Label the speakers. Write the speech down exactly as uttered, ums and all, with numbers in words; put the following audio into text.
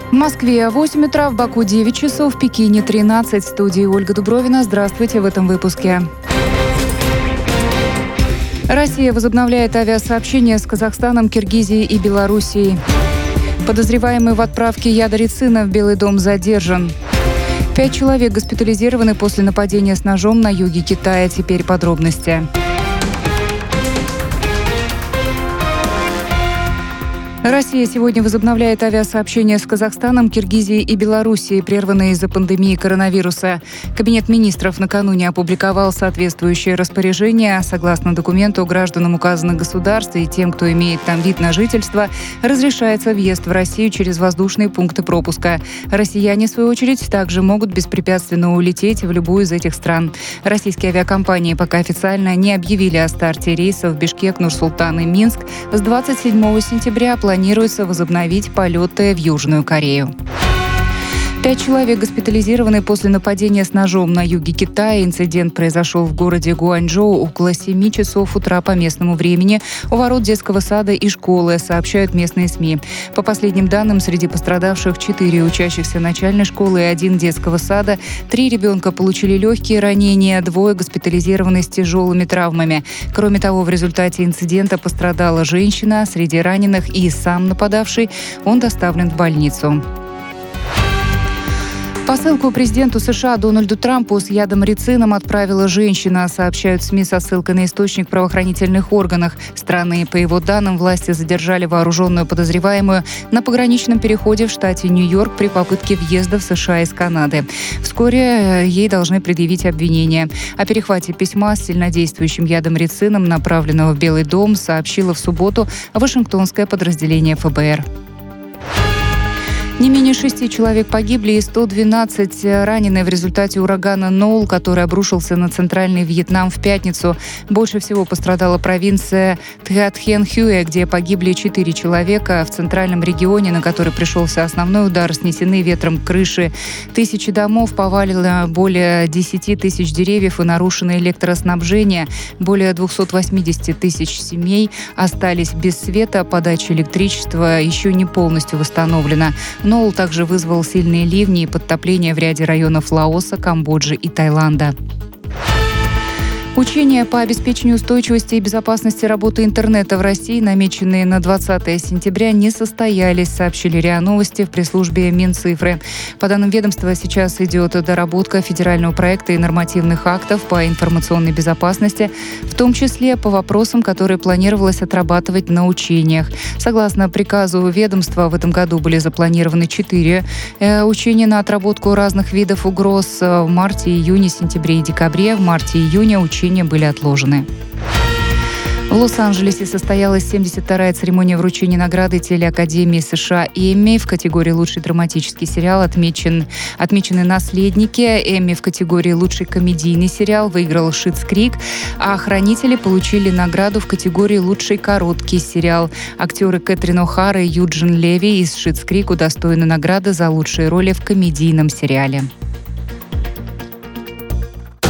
Speaker 1: В Москве восемь утра, в Баку девять часов, в Пекине тринадцать. В студии Ольга Дубровина. Здравствуйте в этом выпуске. Россия возобновляет авиасообщение с Казахстаном, Киргизией и Белоруссией. Подозреваемый в отправке яда рицина в Белый дом задержан. Пять человек госпитализированы после нападения с ножом на юге Китая. Теперь подробности. Россия сегодня возобновляет авиасообщение с Казахстаном, Киргизией и Белоруссией, прерванные из-за пандемии коронавируса. Кабинет министров накануне опубликовал соответствующее распоряжение. Согласно документу, гражданам указанных государств и тем, кто имеет там вид на жительство, разрешается въезд в Россию через воздушные пункты пропуска. Россияне, в свою очередь, также могут беспрепятственно улететь в любую из этих стран. Российские авиакомпании пока официально не объявили о старте рейсов Бишкек, Нур-Султан и Минск. С двадцать седьмого сентября планируется возобновить полеты в Южную Корею. Пять человек госпитализированы после нападения с ножом на юге Китая. Инцидент произошел в городе Гуанчжоу около семи часов утра по местному времени у ворот детского сада и школы, сообщают местные СМИ. По последним данным, среди пострадавших четыре учащихся начальной школы и один детского сада. Три ребенка получили легкие ранения, двое госпитализированы с тяжелыми травмами. Кроме того, в результате инцидента пострадала женщина. Среди раненых и сам нападавший. Он доставлен в больницу. Посылку президенту США Дональду Трампу с ядом рицином отправила женщина, сообщают СМИ со ссылкой на источник в правоохранительных органах. Страны, по его данным, власти задержали вооруженную подозреваемую на пограничном переходе в штате Нью-Йорк при попытке въезда в США из Канады. Вскоре ей должны предъявить обвинение. О перехвате письма с сильнодействующим ядом рицином, направленного в Белый дом, сообщило в субботу Вашингтонское подразделение эф бэ эр. Не менее шести человек погибли и сто двенадцать ранены в результате урагана Ноул, который обрушился на центральный Вьетнам в пятницу. Больше всего пострадала провинция Тхат-Хен-Хюэ, где погибли четыре человека. В центральном регионе, на который пришелся основной удар, снесены ветром крыши. Тысячи домов, повалило более десяти тысяч деревьев и нарушено электроснабжение. Более двухсот восьмидесяти тысяч семей остались без света. Подача электричества еще не полностью восстановлена. Ноул также вызвал сильные ливни и подтопления в ряде районов Лаоса, Камбоджи и Таиланда. Учения по обеспечению устойчивости и безопасности работы интернета в России, намеченные на двадцатое сентября, не состоялись, сообщили РИА Новости в пресс-службе Минцифры. По данным ведомства, сейчас идет доработка федерального проекта и нормативных актов по информационной безопасности, в том числе по вопросам, которые планировалось отрабатывать на учениях. Согласно приказу ведомства, в этом году были запланированы четыре э, учения на отработку разных видов угроз в марте, июне, сентябре и декабре. В марте и июне учения были отложены. В Лос-Анджелесе состоялась семьдесят вторая церемония вручения награды телеакадемии США Эмми. В категории «Лучший драматический сериал» отмечен, отмечены «Наследники». Эмми в категории «Лучший комедийный сериал» выиграл «Шитс Крик», а «Хранители» получили награду в категории «Лучший короткий сериал». Актеры Кэтрин О'Хара и Юджин Леви из «Шитс Крик» удостоены награды за лучшие роли в комедийном сериале.